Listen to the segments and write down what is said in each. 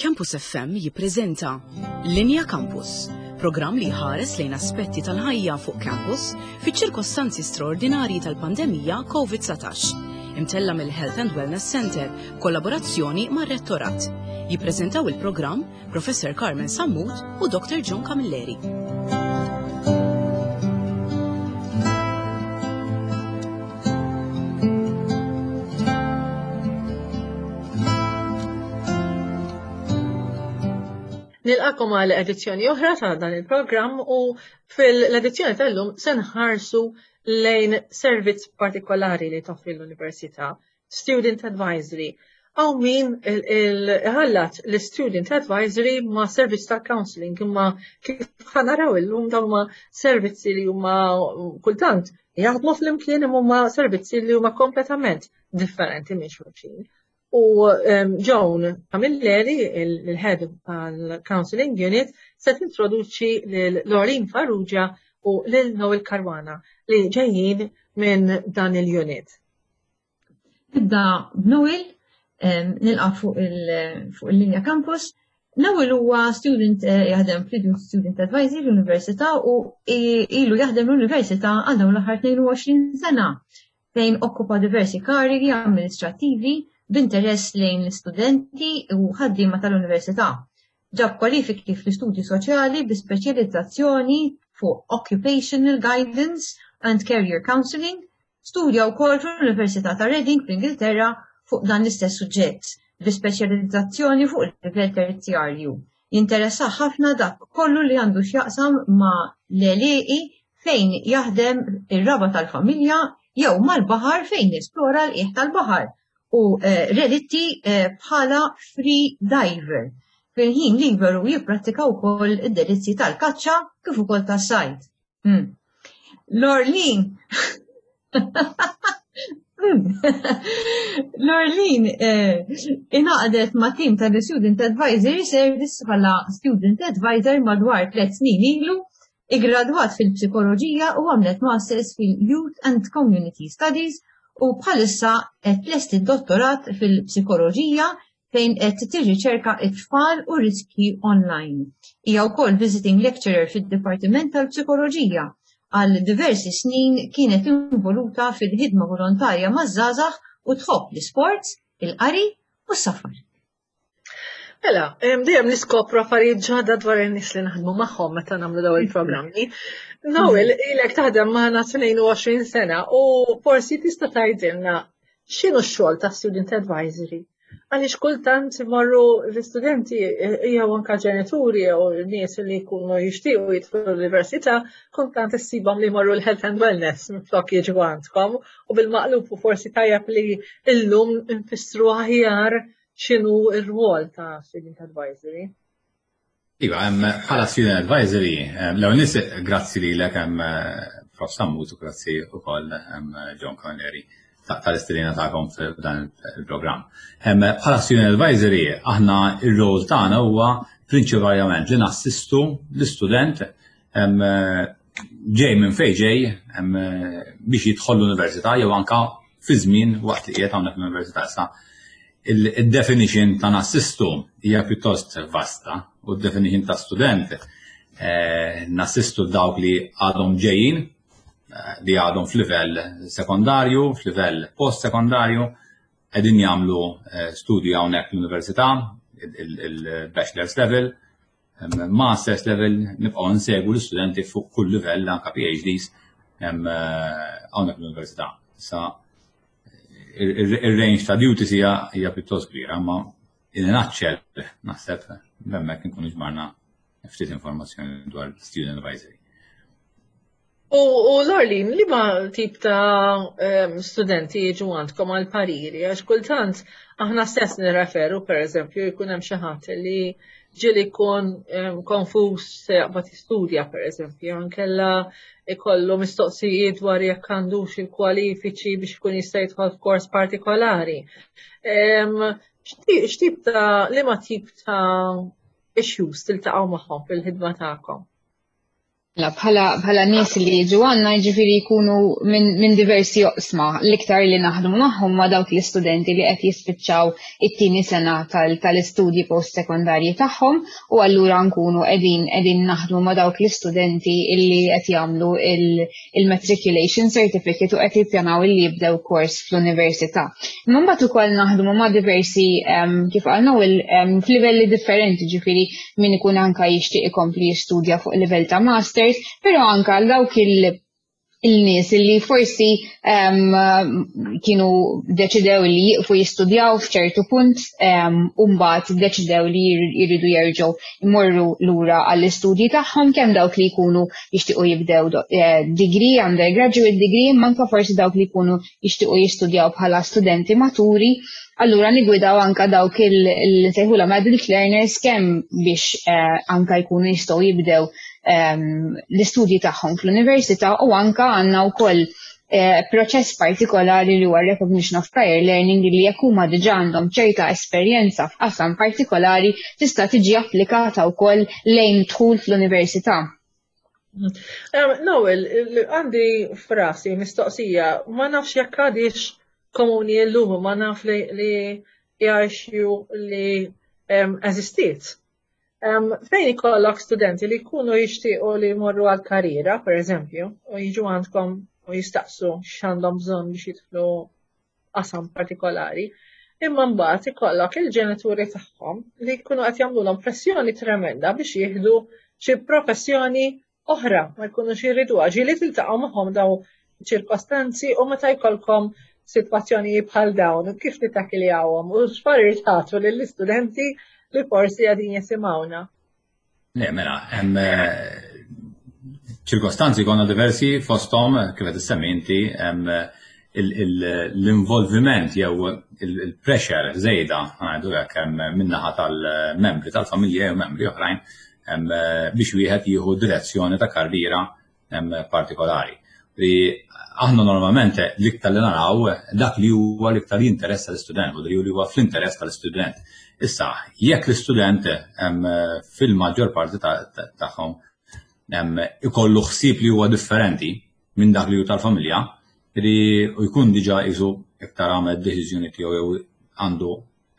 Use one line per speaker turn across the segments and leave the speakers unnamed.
Campus FM jippreżenta Linja Campus, programm li ħares lejn aspetti tal-ħajja fuq campus fiċ-ċirkostanzi straordinarji tal-pandemija COVID-19. Imtella mill-Health and Wellness Center, kollaborazzjoni mar-Rettorat. Jippreżentaw il-programm Professor Carmen Sammut u Dr. John Camilleri.
Nilqakom għal edizzjoni oħra ta' dan il-programm u fil-edizzjoni tal-lum se nħarsu lejn servizz partikolari li toffri l-Università, Student Advisory. Għaw min ħallat l-Student Advisory ma' servizz ta' counseling, imma kif ħanaraw il-lum dawn ma' servizzi li huma kultant jaħdmu fl-imkien imma servizzi li huma kompletament differenti minn xulxin. U John Camilleri, il-head tal-Counseling Unit, se tintroduċi l-Lorin Farrugia u l-Noel Karwana li ġejjin minn dan il-unit.
Nibda b'Noel, nilqa' fuq il-linja campus. Noel huwa student jaħdem fl-Student Advisory l-Università u ilu jaħdem l-Università għal dawn l-aħħar 22 sena fejn okkupa diversi karigi amministrattivi b'interess lejn l-istudenti u ħaddiema tal-Università. Ġab kwalifiki fl-istudji soċjali bi speċjalizzazzjoni fuq Occupational Guidance and Career Counseling, studja wkoll fl-Università ta' Reading fl-Ingilterra fuq dan l-istess suġġett, bi speċjalizzazzjoni fuq il-livell terzjarju. Jinteressa ħafna dak kollu li għandu x'jaqsam ma' l-ELEI fejn jaħdem ir-raba tal-familja jew mal-baħar fejn esplora l-qiegħ tal-baħar. U relitti bħala free diver. Fil-ħin liberu jipprattika wkoll id-delizzi tal-kaċċa kif ukoll tas-sajd. Lorlin inaqdet ma' tim tal-Student Advisory Service bħala Student Advisor madwar 3 snin ilu, igradwat fil-psikoloġija u għamlet masters fil-Youth and Community Studies u bħalissa qed lesti d-dottorat fil-psikoloġija fejn qed tirriċerka t-tfal u riski online. Hija wkoll visiting lecturer fid-Dipartiment tal-Psikoloġija. Għal diversi snin kienet involuta fil-ħidma volontarja maż-żgħażagħ u tħobb l-isports, il-qari u s-safar.
Mela, dejjem niskopru affarijiet ġodda dwar in-nies li naħdmu magħhom meta nagħmlu dawn il-programmi. Noel, ilek taħdem magħna 22 sena u forsi tista' tgħidilna x'inhu x-xogħol ta' Student Advisory. Għaliex kultant imorru l-istudenti jew anke ġenituri u nies li jkunu jixtiequ jidħlu l-università kultant issibhom li jmorru l-Health and Wellness minflok jiġu għandkom u bil-maqlub u forsi tajjeb li llum nfissru aħjar x'inhu r-rwol ta' Student Advisory.
Iva, bħala Student Advisory, l-ewwel nies grazzi lilek hemm Prof. Sammut u grazzi wkoll John Camilleri tal-istedina tagħkom f'dan il-programm. Bħala Student Advisory, aħna ir-rol tagħna huwa prinċipalment li nassistu l-istudent ġej minn fejn ġej biex jidħol l-università jew anke fi żmien waqt li qiegħed hawnhekk l-università. Il-definition ta' nassistu hija pjuttost vasta u d-definition ta' student nassistu dawk li għadhom ġejjin li għadhom f'livell sekondarju, f'livell post-sekondarju, qegħdin jagħmlu studji hawnhekk l-università, il-bachelor's level, master's level, nibqgħu nsegwu l-istudenti fuq kull livell anke PhDs hawnhekk l-università. Il-range ta' duties hija pjuttost kbira, ma in-naċċel naħseb hemmhekk inkunu ġbarna ftit informazzjoni dwar Student Advisory.
U Lorlin, li ma tip ta' studenti jiġu għandkom għal pariri, għax kultant aħna stess nirreferu, per eżempju, jkun hemm xi ħadd li ġieli jkun konfus se jaqbad jistudja, per eżempju, ankella ikollu mistoqsijiet dwar jekk għandux il-kwalifiċi biex ikun jista' jidħol f'kors partikolari. X'tip li ma tip ta' issues tiltaqgħu magħhom fil-ħidma tagħkom?
Bħala nies li jiġu għandna jiġifieri jkunu minn diversi oqsma. L-iktar li naħdmu magħhom ma' dawk l-istudenti li qed jispiċċaw it-tieni sena tal-istudji post-sekondarji tagħhom u allura nkunu qegħdin naħdmu ma' dawk l-istudenti li qed jagħmlu il-matriculation certificate u qed jippjanaw li jibdew kors fl-università. Imma mbagħad ukoll naħdmu ma' diversi kif qal f'livelli differenti, ġifieri min ikun anke jixtieq ikompli jistudja fuq livell ta' master, pero anka dawk il-nies li forsi kienu deċidew li jiqfu jistudjaw f'ċertu punt u mbagħad deċidew li jridu jerġgħu jmorru lura għall-istudji tagħhom kemm dawk li jkunu jixtiequ jibdew degree, undergraduate degree, manka forsi dawk li jkunu jixtiequ jistudjaw bħala studenti maturi. Allura nigwidaw anka dawk il-sejħula adult learners kemm biex anka jkunu jistgħu jibdew l-istudji tagħhom fl-università u anka għandna wkoll proċess partikolari li huwa recognition of prior learning li jekk huma diġà għandhom ċerta esperjenza f'qasam partikolari tista' tiġi applikata wkoll lejn dħul fl-università.
Noel, għandi frasi mistoqsija, ma nafx jekk għadix komuni llum ma naf li jgħixu li eżistiet. Fejn ikollok studenti li jkunu jixtiequ li jmorru għal karriera, per eżempju, u jiġu għandkom u jistaqsu x'għandhom bżonn biex jidħlu qasam partikolari, imma mbagħad ikollok il-ġenituri tagħhom li jkunu qed jagħmluhom pressjoni tremenda biex jieħdu xi professjoni oħra ma jkunux jiriduha. Ġieli tiltaqgħu magħhom daw ċirkostanzi u meta jkollkom sitwazzjoni bħal dawn, kif titakiljawhom u x'parir tagħtu lill-istudenti li forsi għadin jesimawna.
Mela, hemm ċirkostanzi konna diversi fosthom kif qed issemminti hemm l-involviment jew il-pressure żejda ngħidu hekk hemm min-naħa tal-membri tal-familja jew membri oħrajn biex wieħed jieħu direzzjoni ta' karriera partikolari. Aħna normalment l-iktar li naraw dak li huwa l-iktar jinteressa l-istudent u li huwa fl-interess tal-istudent. Issa, jekk l-istudent fil-maġġor parti tagħhom ikollu ħsieb li huwa differenti minn dak li hu tal-familja, li jkun diġà qisu iktar għamel deċiżjoni tiegħu jew għandu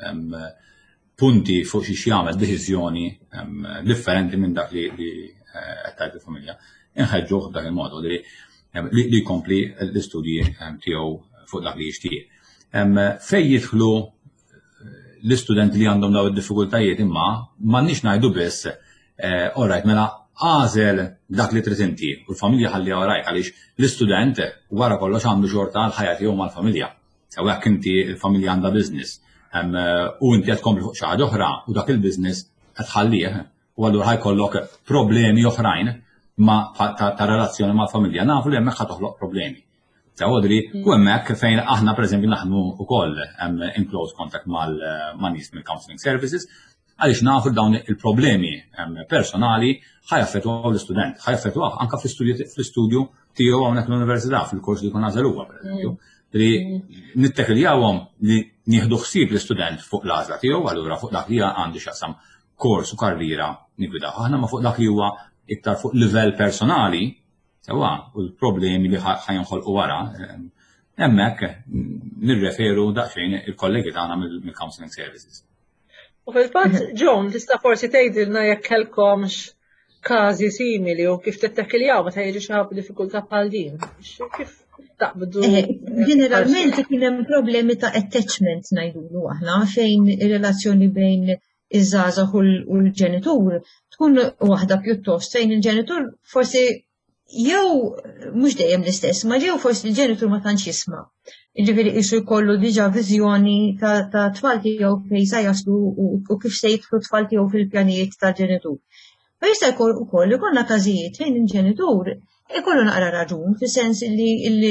punti fuq xi jagħmel deċiżjoni differenti minn dak li qed tgħid il-familja. Inħeġġuh b'dak il-mod li jkompli l-istudji tiegħu fuq dak li jixtieq. Fejn jidħlu l-istudenti li għandhom daw id-diffikultajiet imma m'għandniex ngħidu biss orajt mela għażel dak li trid inti u l-familja ħalli orajt għaliex l-istudent wara kollox għandu xorta l-ħajja tiegħu mal-familja. Sew hekk inti l-familja għandha business u inti qed tkompli fuq xi ħaġa oħra u dak il-business qed tħallih u allura ħajkollok problemi oħrajn ta' relazzjoni mal-familja. Nafu li hemmhekk ħad toħloq problemi. Għodri, u hemmhekk fejn aħna pereżempju naħdmu wkoll in close contact ma' nies mill-counseling services għaliex nafu dawn il-problemi personali ħajaffettwaw l-istudent, ħajaffettwaw anke fl-istudju tiegħu hawnhekk l-università fil-kors li jkun għażel huwa pereżempju. Li nittekiljawhom li nieħdu ħsieb l-istudent fuq l-għażla tiegħu allura fuq dak li għandu x'jaqsam kors u karriera nigwidaw. Aħna ma fuq dak li huwa iktar fuq livell personali sewa u l-problemi li ħajnħolqu wara, hemmhekk nirreferu daqsxejn il-kollegi tagħna mill-counseling services.
U fil-fatt, John, tista' forsi tgħidilna jekk kellkomx każi simili u kif tittekkiljaw meta jiġi xi ħadd diffikultà bħal din. Kif taqbdu?
Ġeneralment kien hemm problemi ta' attachment ngħidulu aħna fejn ir-relazzjoni bejn iż-żgħażagħ u l-ġenitur tkun waħda pjuttost fejn il-ġenitur forsi jew mhux dejjem l-istess, ma jew forsi l-ġenitur ma tantx jisma'. Jiġifieri qisu jkollu diġà viżjoni ta' tfal tiegħu fejn se jaslu u kif se jidħlu tfal tiegħu fil-pjanijiet tal-ġenitur. Ma jista' jkun ukoll ikollna każijiet fejn il-ġenitur ikollu naqra raġun fis-sens li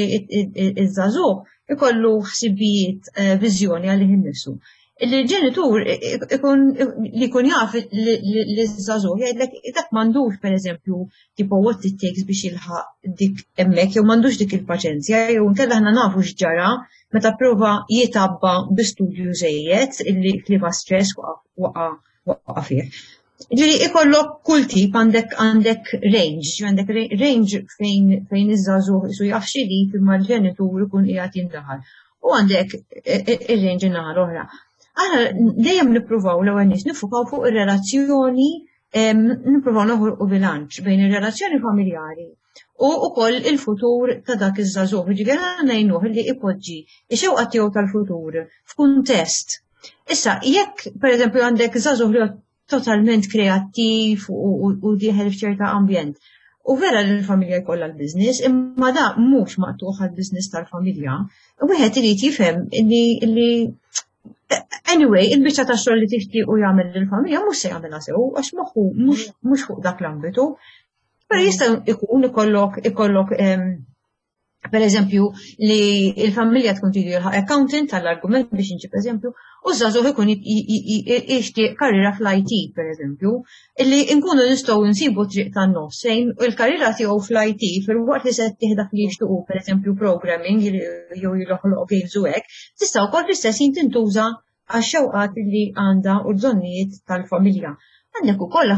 iż-żagħżugħ ikollu ħsibijiet viżjoni għalih innifsu. Il-ġenitur li jkun jaf li żagħżugħ jgħidlek dak m'għandux pereżempju tipo what it takes biex jilħaq dik hemmhekk jew m'għandux dik il-paċenzja jew inkella aħna nafu x'ġara meta prova jitabba bi studju żejjed illi kliba stress waqa' fih. Ġiri ikollok kull tip għandek range fejn iż-żagħżugħ isu jaf xi jrid imma l-ġenitur ikun qiegħed jindaħal. U għandek ir-range in-naħa l-oħra. Aħna dejjem nippruvaw l-ewwel nies nifukaw fuq ir-relazzjoni, nippruvaw noħolqu bilanċ bejn ir-relazzjoni familjari u wkoll il-futur ta' dak iż-żagħżugħ. Ġifieri aħna ngħinuh li ipoġġi ix-xewqa tiegħu tal-futur f'kuntest. Issa, jekk pereżempju għandek żagħżugħ li totalment kreattiv u dieħel f'ċerta ambjent. U vera li l-familja jkollha l-business, imma da mhux maqtuħ għall-business tal-familja. Wieħed irid jifhem li anyway, il-biċċa ta' xogħol li tixtiequ jagħmel lill-familja mhux se jagħmilha sew għax moħħu mhux fuq dak l-ambitu. Però jista' jkun ikollok per eżempju li il-familja tkun tridu jilħaq accountant tal-argument biex inġib eżempju, u żagħżugħ ikun jixtieq karriera fl-IT per eżempju, illi nkunu nistgħu nsibu triq tan-nofs fejn il-karriera tiegħu fl-IT fil-waqt li se tieħdak li jixtiequ per eżempju programming jew jiloħloq games u hekk, tista' wkoll fl-istess jien tintuża għax-xewqat li għandha u l-bżonnijiet tal-familja. Għandek ukoll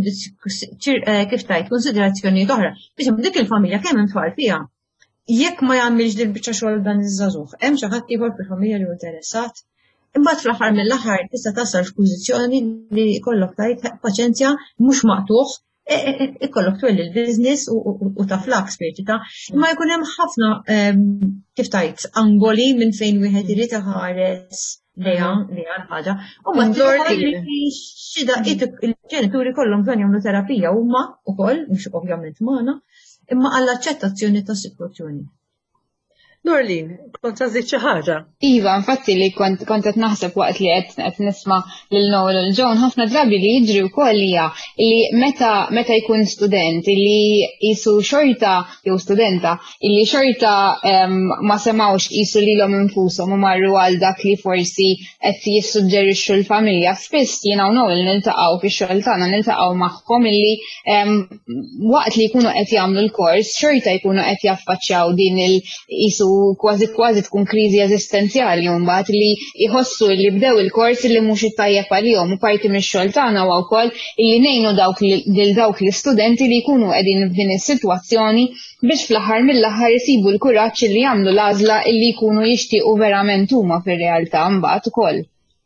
kif tajt konsiderazzjonijiet oħra biex dik il-familja kemm hemm tfal fiha. Jekk ma jagħmilx din biċċa xogħol dan iż-żagħżugħ, hemm xi ħadd ieħor fil-familja li hu interessat. Imbagħad fl-aħħar mill-aħħar tista' tasal f'pożizzjoni li jkollok tajt paċenzja mhux maqtuħ, ikollok twelli l-business u taflak spirita, imma jkun hemm ħafna kif tajt angoli minn fejn wieħed irid iħares lejha l-ħaġa. U ma xida il-ġenituri kollhom bżonn jagħmlu terapija huma wkoll mhux ovvjament magħna, imma għall-aċċettazzjoni tas-sitwazzjoni.
Norlin, kont tażid xi ħaġa?
Iva, infatti li kont qed naħseb waqt li qed nisma' lil Noel u Joan ħafna drabi li jiġri wkoll hija li meta jkun student li qisu xorta jew studenta illi xorta ma semgħux qisu lilhom infushom u marru għal dak li forsi qed jissuġġerixxu l-familja. Spiss jiena u Noel niltaqgħu fix-xogħol tagħna niltaqgħu magħhom illi waqt li jkunu qed jagħmlu l-kors xorta jkunu qed jaffaċċjaw din il-qisu kważi tkun kriżi eżistenzjali mbagħad li jħossu li bdew il-kors li mhux ittajjeb għalihom u parti mix-xogħol tagħna huwa wkoll illi ngħinu dawk l-istudenti li jkunu qegħdin f'din is-sitwazzjoni biex fl-aħħar mill-aħħar isibu l-kuraġġ li jagħmlu l-għażla illi jkunu jixtiequ verament huma fir-realtà mbagħad ukoll.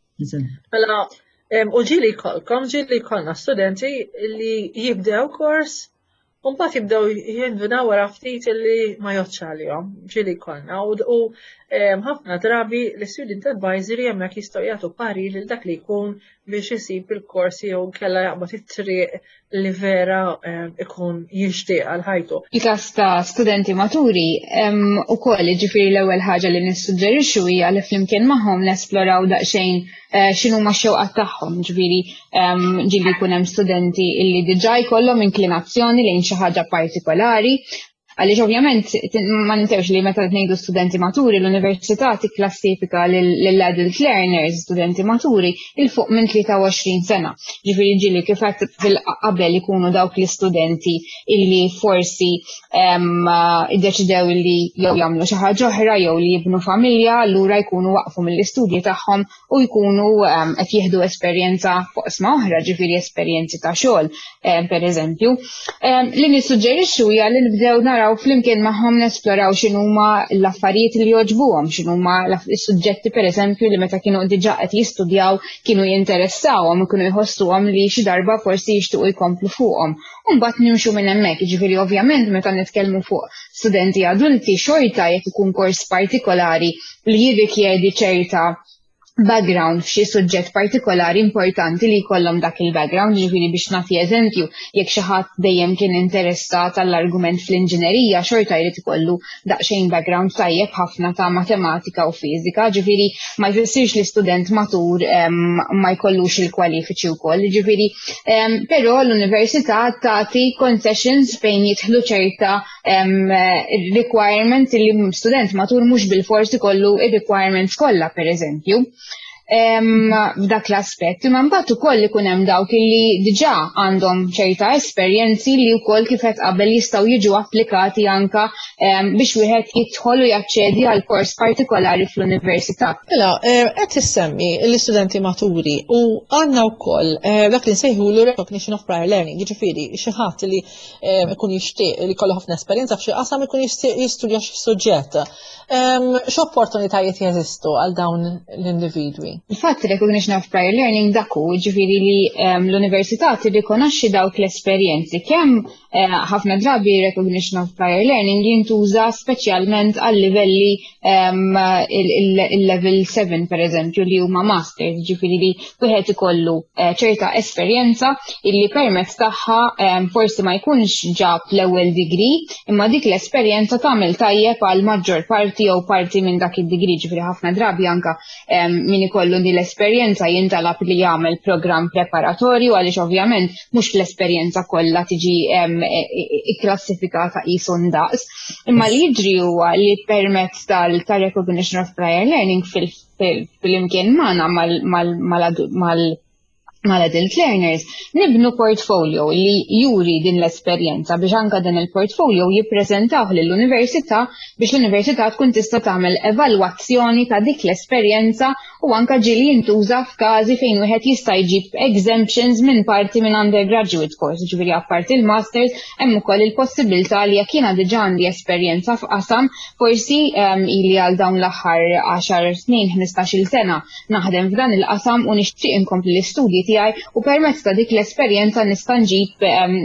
Mela, u ġieli jkollna studenti li jibdew kors u mbagħad jibdew jinduna wara ftit li ma joċċalihom ġieli jkollna u ħafna drabi l-student advisory hemmhekk jistgħu jagħtu parir lil dak li jkun biex isib il-korsi jew kellha jaqbad it-triq li vera ikun jixtieq għal ħajtu.
Il-każ ta' studenti maturi ukoll jiġifieri l-ewwel ħaġa li nissuġġerixxu hija li flimkien magħhom nesploraw daqsxejn x'inhu ma x-xewqat tagħhom, ġifieri ġieli jkun hemm studenti illi diġà jkollhom inklinazzjoni lejn xi ħaġa partikolari. Għaliex ovvjament ma nintewx li meta ngħidu studenti maturi l-università tikklassifika lill-adult learners, studenti maturi, il fuq minn 23 sena. Ġifieri ġieli kif qed fil-qabel ikunu dawk l-istudenti illi forsi iddeċidew li jew jagħmlu xi ħaġa oħra jew li jibnu familja, allura jkunu waqfu mill-istudji tagħhom u jkunu qed jieħdu esperjenza fuq isma' oħra, ġifieri esperjenzi ta' xogħol pereżempju. Li nissuġġerixxu hija li nibdew naraw flimkien magħhom nesploraw x'inhuma l-affarijiet li jogħġbuhom, x'inhuma l-suġġetti pereżempju li meta kienu diġà qed jistudjaw kienu jinteressawhom u kienu jħossuhom li xi darba forsi jixtiequ jkomplu fuqhom. U mbagħad nimxu minn hemmhekk, jiġifieri ovvjament meta nitkellmu fuq studenti adulti xorta jekk ikun kors partikolari li jirrikjedi ċerta background f'xi suġġett partikolari importanti li jkollhom dak il-background, jiġifieri biex nagħti eżempju, jekk xi ħadd dejjem kien interessat għall-argument fl-inġinerija, xorta jrid ikollu daqsxejn background tajjeb ħafna ta' matematika u fiżika, ġifieri ma jfissirx li student matur ma jkollux il-kwalifiċi wkoll, ġifieri però l-università tagħti concessions fejn jidħlu ċerta requirement li student matur mhux bil-forsi kollu ir-requirements kollha pereżempju. f'dak l-aspett. Imma mbagħad ukoll ikun hemm dawk li diġà għandhom ċerta esperjenzi li wkoll kif qed qabel jistgħu jiġu applikati anke biex wieħed jidħol u jaċċedi għal kors partikolari fl-università.
Mela, qed issemmi l-istudenti maturi u għandna wkoll dak li nsejħulu recognition of prior learning, jiġifieri xi ħadd li ikun jixtieq li jkollu ħafna esperjenza f'xi qasam ikun jistudja xi suġġett. X'opportunitajiet jeżistu għal dawn l-individwi?
Il-fatt recognition of prior learning daku ġifieri li l-università tirrikonoxxi dawk l-esperjenzi kemm ħafna drabi recognition of prior learning jintuża speċjalment għal livelli il-level 7 pereżempju li huma master, ġifieri li wieħed ikollu ċerta esperjenza illi permezz tagħha forsi ma jkunx ġab l-ewwel degree, imma dik l-esperjenza tagħmel tajjeb għal maġġor parti jew parti minn dak id-degree, ġifieri ħafna drabi anke min ikollu din l-esperjenza jintalab li jagħmel programm preparatorju għaliex ovvjament mhux l-esperjenza kollha tiġi ikklassifikata qisu ndaqs. Imma li jiġri huwa li permezz tal-recognition of prior learning fil-imkien magħna mal-adult learners nibnu portfolio li juri din l-esperjenza biex anke din il-portfolio jippreżentawh lill-università biex l-università tkun tista' tagħmel evalwazzjoni ta' dik l-esperjenza u anke ġieli jintuża f'każi fejn wieħed jista' jġib exemptions minn parti minn undergraduate course, ġifieri apparti il-masters hemm ukoll il-possibilità li jekk jiena diġà għandi esperjenza f'qasam forsi ili għal dawn l-aħħar 10 snin, 15-il sena naħdem f'dan il-qasam u nixtieq inkompli l-istudji u permezz ta' dik l-esperjenza nista' nġib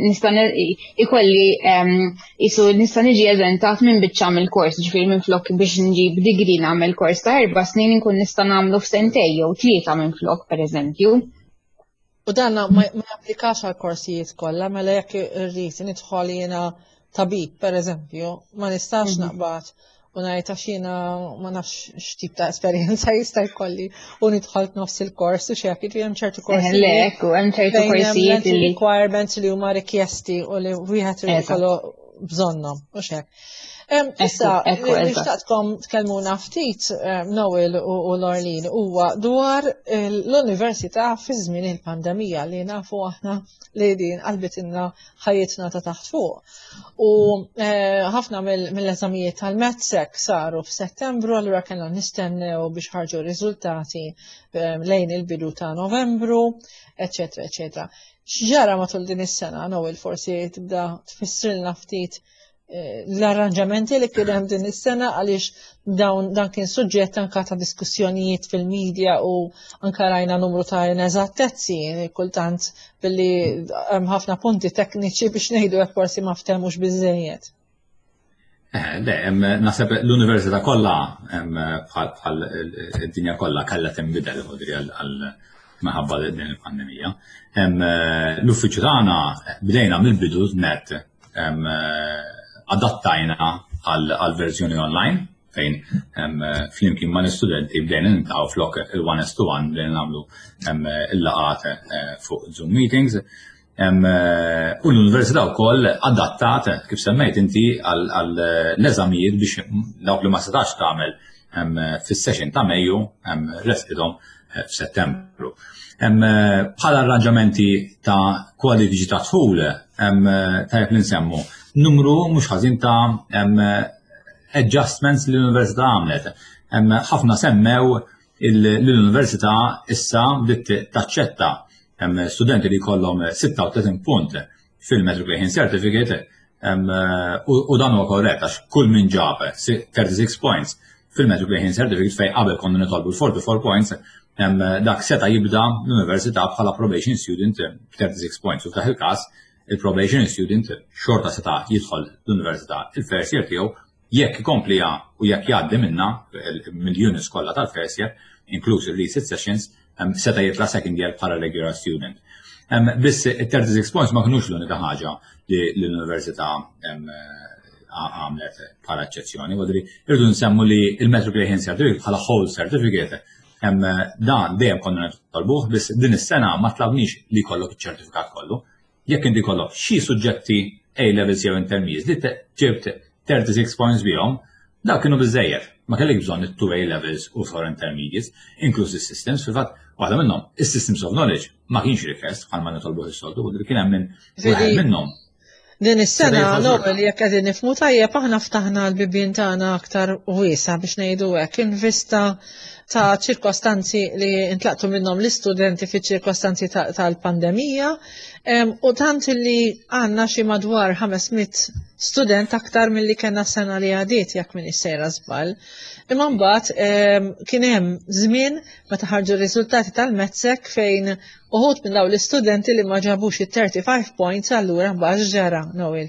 nista' niġi eżentat minn biċċa mill-kors, ġifieri minflok biex nġib degree nagħmel kors ta' 4 snin inkun nista' nagħmlu f'sentejn jew 3 minflok pereżempju.
U dan ma japplikax għal korsijiet kollha, mela jekk irrid nidħol jiena tabib pereżempju, ma nistax naqbad u ngħid għax jiena ma nafx x'tip ta' esperjenza jista' jkolli u nidħol f'nofs il-kors u x'hekk jiġri hemm ċertu korsijiet.
Hemm ċertu korsijiet li
requirements li huma rikjesti u li wieħed irid ikollu bżonnhom u x'hekk. Issa, nixtaqtkom tkellmuna ftit Noel u Lorleen huwa dwar l-università fi żmien il-pandemija li nafu aħna li din qalbitilna ħajjitna ta' taħt fuq. U ħafna mill-eżamijiet tal-Medsec saru f'Settembru, allura kellna nistennew biex ħarġu riżultati lejn il-bidu ta' Novembru, eċetera, eċetera. X'ġara matul din is-sena, Noel forsi tibda tfissrilna ftit l-arranġamenti li kien hemm din is-sena għaliex dan kien suġġett anke ta' diskussjonijiet fil-medja u anke rajna numru ta' ineżattezzi kultant billi hemm ħafna punti tekniċi biex ngħidu hekk forsi ma ftehmux biżżejjed.
Naħseb l-università kollha bħal id-dinja kollha kellha tinbidel għal minħabba din il-pandemija. L-uffiċċju tagħna bdejna mill-bidu net adattajna għal verżjoni online fejn flimkien ma' l-studenti bdejna nintaqgħu flok il-1:1 bdejna nagħmlu il-laqat fuq Zoom meetings. U l-università wkoll adattat kif semmejt inti għal l-eżamijiet biex dawk li ma setax tagħmel fis-session ta' Mejju restidhom f'Settembru. Bħala arranġamenti ta' quality ta' tħul tajjeb li nsemmu numru mhux ħażin ta' adjustments li l-università għamlet. Ħafna semmew l-università issa bdiet taċċetta studenti li jkollhom 36 punt fil-Matriculation Certificate u dan huwa korrett għax kull min ġab 36 points fil-Matriculation Certificate fejn qabel konna nitolbu 44 points dak seta' jibda l-università bħala probation student 36 points. U f'dak il-każ il-probation student xorta seta' jidħol l-università il-first year tiegħu jekk ikomplija u jekk jgħaddi minna mill-units kollha tal-first year, inkluż il-research sessions, seta' jitla second year bħala regular student. Biss il-36 points ma kinux l-unika ħaġa li l-università għamlet bħala eċċezzjoni. Wadri irridu nsemmu li il-Matriculation Certificate bħala whole certificate dan dejjem konna nitolbuh, biss din is-sena ma tlabniex li jkollok iċ-ċertifikat kollu. Jekk inti kollok xi suġġetti A levels jew intermediate li ġibt 36 points bihom, dak kienu biżżejjed. ma kellek bżonn it-2 A levels u 4 intermediates, inkluż is-systems, fil-fatt waħda minnhom is-systems of knowledge ma kienx request bħalma nitolbu is-soltu, u kien hemm minn wieħed minnhom.
Din is-sena Nobel jekk qegħdin nifhmu tajjeb aħna ftaħna l-bibien tagħna aktar wiesa biex ngħidu hekk invista ta' ċirkostanzi li intlaqtu minnhom l-istudenti fiċ-ċirkostanzi tal-pandemija u tant li għandna xi madwar 500 student aktar milli kellna s-sena li għadiet jekk min issejra żball. Imma mbagħad kien hemm żmien meta ħarġu r-riżultati tal-Metzek fejn uħud minn dawn l-istudenti li ma ġabux it-35 points allura mbagħad ġara Noel.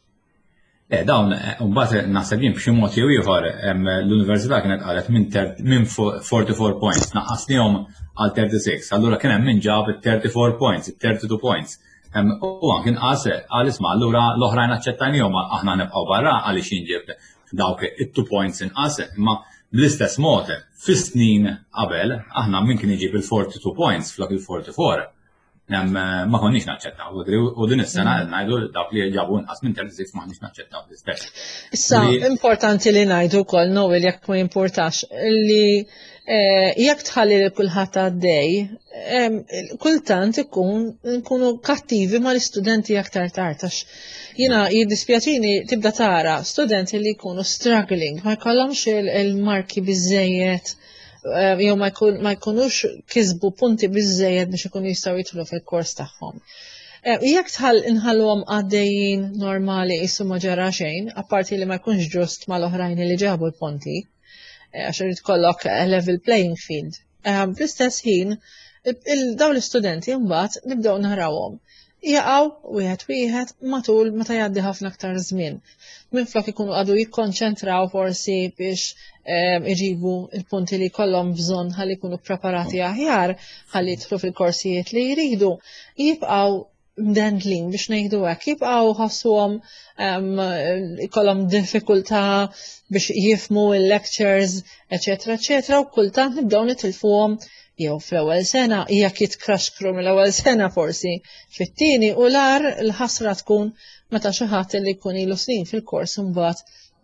Dawn, mbagħad naħseb jien b'xi mod jew ieħor l-Università kienet qalet minn 44 points, naqqasnihom għal 36, allura kien hemm min ġab it-34 points, it-32 points. U anke inqas qal isma' allura l-oħrajn aċċettajnihom aħna nibqgħu barra għaliex jinġib dawk it-2 points inqas, imma bl-istess mod fis-snin qabel aħna min kien iġib il-42 points flok il-44. Ma konniex naċċettaw, u din is-sena ngħidu dawk li ġabu inqas minn 36 m'aħniex naċċettaw l-istess.
Issa importanti li ngħidu wkoll Noel jekk ma jimpurtax li jekk tħalli li kulħadd għaddej, kultant nkunu kattivi mal-istudenti aktar tard għax jiena jiddispjaċini tibda tara studenti li jkunu struggling, ma jkollhomx il-marki biżejjed jew ma jkunux kisbu punti biżejjed biex ikunu jistgħu jidħlu fil-kors tagħhom. Jekk inħallhom għaddejjin normali qisu ma ġara xejn, apparti li ma jkunx ġust mal-oħrajn li ġabu l-punti, għax irid tkollok level playing field. Fl-istess ħin, dawn l-istudenti mbagħad nibdew narawhom jaqgħu wieħed matul meta jgħaddi ħafna aktar żmien. Minflok ikunu għadu jikkonċentraw forsi biex iġibu il-punti li kollhom bżonn ħalli jkunu preparati aħjar ħalli jidħlu fil-korsijiet li jridu, jibqgħu mdendlin biex ngħidu hekk, jibqgħu ħossuhom ikollhom diffikultà biex jifhmu il-lectures, eċetera, u kultant nibdew nitilfuhom jew fl-ewwel sena jekk jitkraxkru mill-ewwel sena forsi fit-tieni u l-ħasra tkun meta xi ħadd li jkun ilu snin fil-kors imbagħad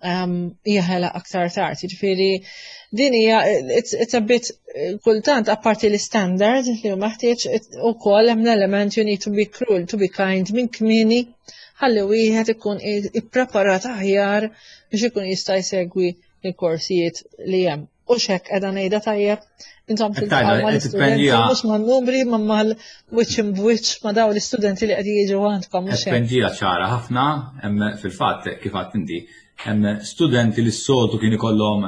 jeħela aktar tard. Jiġifieri din hija it's a bit kultant apparti l-standard li hu meħtieġ ukoll hemm element you need to be cruel, to be kind minn kmieni ħalli wieħed ikun ippreparat aħjar biex ikun jista' jsegwi l-korsijiet li hemm. U xek qiegħda ngħidha tajjeb intom mal-istudenti mhux man-numri ma mal-wiċċ b'wiċċ ma dawn l-istudenti li qed jiġu għandkom mhux hekk.
Tpendija ċara ħafna hemm fil-fatt kif qatt inti hemm studenti li s-soltu kien ikollhom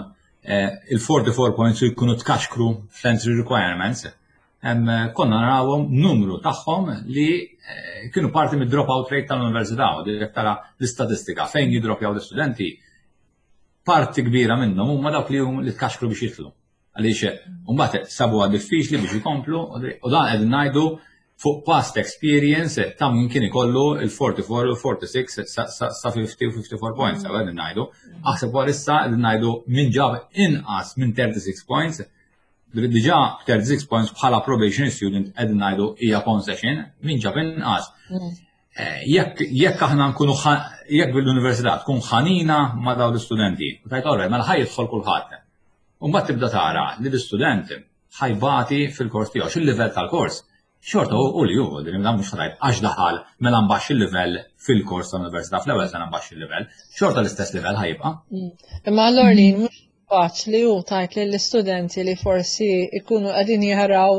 il-44 points u jkunu tkaxkru fl-entry requirements. Konna narawhom numru tagħhom li kienu parti mid-dropout rate tal-Università u dik tara l-istatistika fejn jidropjaw l-istudenti parti kbira minnhom huma dawk li tkaxkru biex jidħlu. Għaliex mbagħad sabuha diffiċli biex jkomplu u dan qegħdin ngħidu fuq past experience ta' min kien ikollu il-44 u 46 sa 50 u 54 points qegħdin ngħidu. Aħseb wara issa qegħdin ngħidu min ġab inqas minn 36 points. Diġà 36 points bħala probation student qegħdin ngħidu hija concession min ġab inqas. Jekk aħna nkunu jekk bil-università tkun ħanina ma' dawn l-istudenti, tajt orre, mela ħajjidħol kulħadd. U mbagħad tibda tara li l-istudent ħajbati fil-kors tiegħu x'il-livell tal-kors. Xorta u li hu din mhux ħajt għax daħal mela mbaxx il-livell fil-kors tal-università fl-ewwel sena mbaxx il-livell, xorta l-istess livell ħajbqa'.
Imma allorni mhux faċli hu tajt lill-istudenti li forsi jkunu qegħdin jaraw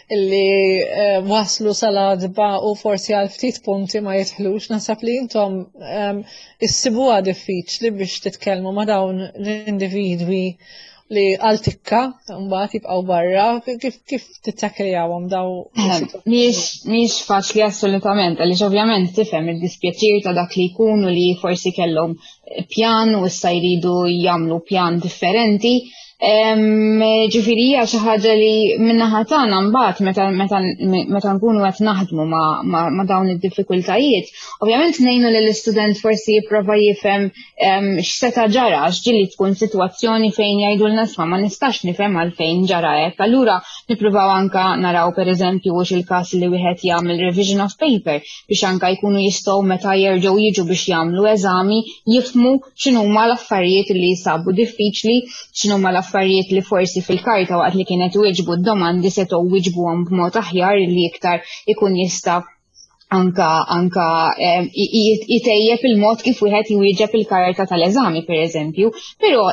li waslu sal-adba u forsi għal ftit punti ma jidħlux, nasab li intom issibuha diffiċli biex titkellmu ma' dawn l-individwi li għal-tikka, mbagħad jibqgħu barra, kif tittakkeljawhom daw?
Mhix faċli assolutament, għaliex ovvjament tifhem id-dispjaċir ta' dak li jkunu li forsi kellhom pjan u issa jridu jagħmlu pjan differenti. Ġifieri hija xi ħaġa li min-naħa tagħna mbagħad meta nkunu qed naħdmu ma' dawn id-diffikultajiet, ovvjament ngħinu lill-istudent forsi jipprova jifhem x'seta' ġara x'ġieli tkun sitwazzjoni fejn jgħidulna isma' ma nistax nifhem għalfejn ġara hekk. Allura nippruvaw anke naraw pereżempju hux il-każ li wieħed jagħmel revision of paper biex anke jkunu jistgħu meta jerġgħu jiġu biex jagħmlu eżami jifhmu x'inhuma l-affarijiet li jsabu diffiċli, x'inhuma l-affarijiet li forsi fil-karta waqt li kienet wieġbu d-domandi setgħu wieġbuhom b'mod aħjar li iktar ikun jista' anka jitejjeb il-mod kif wieħed jwieġeb il-karta tal-eżami pereżempju, però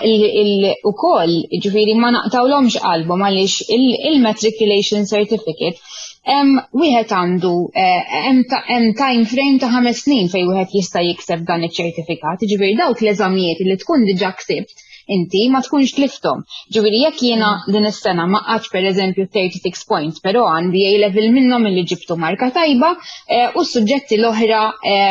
ukoll ġifieri ma naqtawlhomx qalbhom għaliex il-matriculation certificate wieħed għandu hemm time frame ta' 5 snin fejn wieħed jista' jikseb dan iċ-ċertifikat, ġifieri dawk l-eżamijiet li tkun diġà ksibt inti ma tkunx tlifthom. Ġifieri jekk jiena din is-sena ma qatx pereżempju 36 points, però għandi A-level minnhom illi ġibtu marka tajba u s-suġġetti l-oħra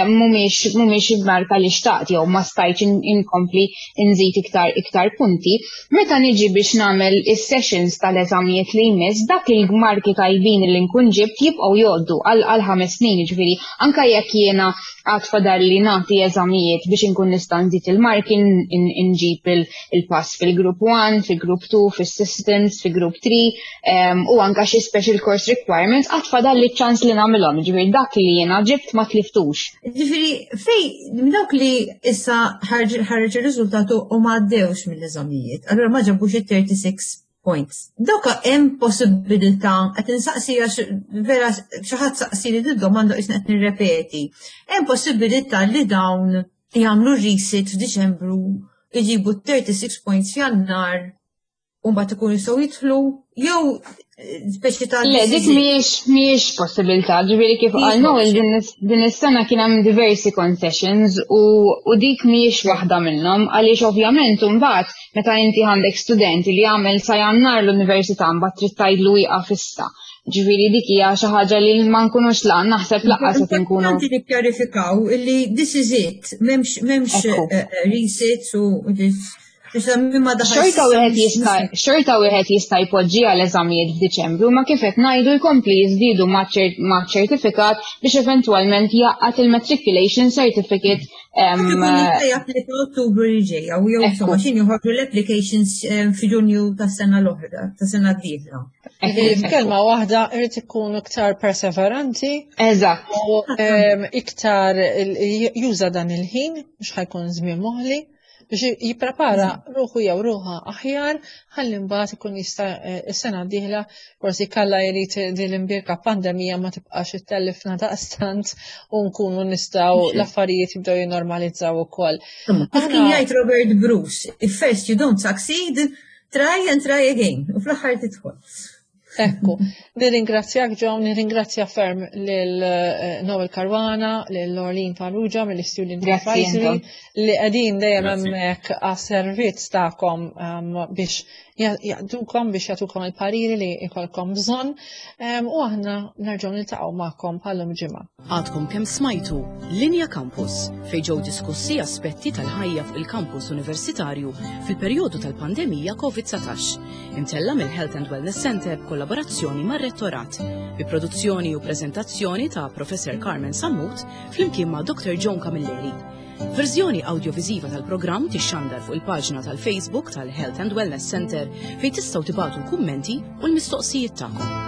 mhumiex il-marka li xtaqt jew ma stajtx inkompli nżid iktar punti. Meta niġi biex nagħmel is-sessions tal-eżamijiet li jmiss, dak il-marki tajbin li nkun ġibt jibqgħu jgħoddu għal 5 snin, ġifieri anke jekk jiena għad fadal li nagħti eżamijiet biex inkun nista' nżid il-marki nġib il-pass fil-Group 1, fil-Group 2, fil-Systems, fil-Group 3 u anka xi special course requirements għad fadal li ċans li nagħmilhom, ġifieri dak li jiena ġibt ma tliftux.
Ġifieri fej dawk li issa ħarġ ir-riżultatu u ma għaddewx mill-eżamijiet, allura ma ġabux it-36 points. Dawk hemm possibilità qed insaqsija vera xi ħadd saqsi li d-domanda isna qed nirrepeti. Hemm possibilità li dawn jagħmlu resit f'Diċembru iġibu 36 points f'Jannar u mbagħad ikunu jistgħu jidħlu jew speċi ta'
Le, dik mhijiex possibilità, ġifieri kif qal Noel din is-sena kien hemm diversi concessions u dik mhijiex waħda minnhom għaliex ovvjament imbagħad meta inti għandek studenti li jagħmel sa Jannar l-università mbagħad trid tgħidlu wieqaf issa. Ġifieri dik hija xi ħaġa li ma nkunux naħseb laqas qed inkunu.
Importanti li kkjarifikaw illi this is it, m'hemmx resits u
Xorta wieħed jista' jpoġġi għal eżamijiet f'Diċembru ma kif qed ngħidu jkompli jiżdiedu ma' ċertifikat biex eventwalment jaqgħad il-matriculation certificate.
Japplika Ottubru li ġejja u jew insomma x'inhi joħorġu l-applications f'Ġunju tas-sena l-oħra, tas-sena d-dieħla.
Kelma waħda irid ikunu iktar perseveranti.
Eżatt.
U iktar juża dan il-ħin biex ħajkun żmien moħli biex jipprepara ruħu jew ruħa aħjar ħalli mbagħad ikun jista' s-sena d-dieħla forsi kalla jrid din l-imbirka pandemija ma tibqax ittellifna daqstant u nkunu nistgħu l-affarijiet jibdew jinnormalizzaw ukoll.
Kien jgħid Robert Bruce, if first you don't succeed, try and try again. U fl-aħħar tidħol.
Ekku, nirringrazzjak John, nirringrazzja ferm lil Noel Caruana, lil Lorleen Farrugia mill-Student Advisory li qegħdin dejjem hemmhekk għas-servizz tagħkom biex jagħtukom biex jagħtukom il-pariri li jkollkom bżonn u aħna nerġgħu niltaqgħu magħkom bħallum ġimgħa.
Għadkom kemm smajtu Linja Campus fejn ġew diskussi aspetti tal-ħajja fuq il-kampus universitarju fil-perjodu tal-pandemija COVID-19 imtella mill-Health and Wellness Center b'kollaborazzjoni mar-Rettorat bi produzzjoni u preżentazzjoni ta' Professor Carmen Sammut flimkien ma' Dr. John Camilleri. Verżjoni audiovisiva tal-programm tixxandar fuq il-paġna tal-Facebook tal-Health and Wellness Center fejn tistgħu tibagħtu l-kummenti u l-mistoqsijiet tagħkom.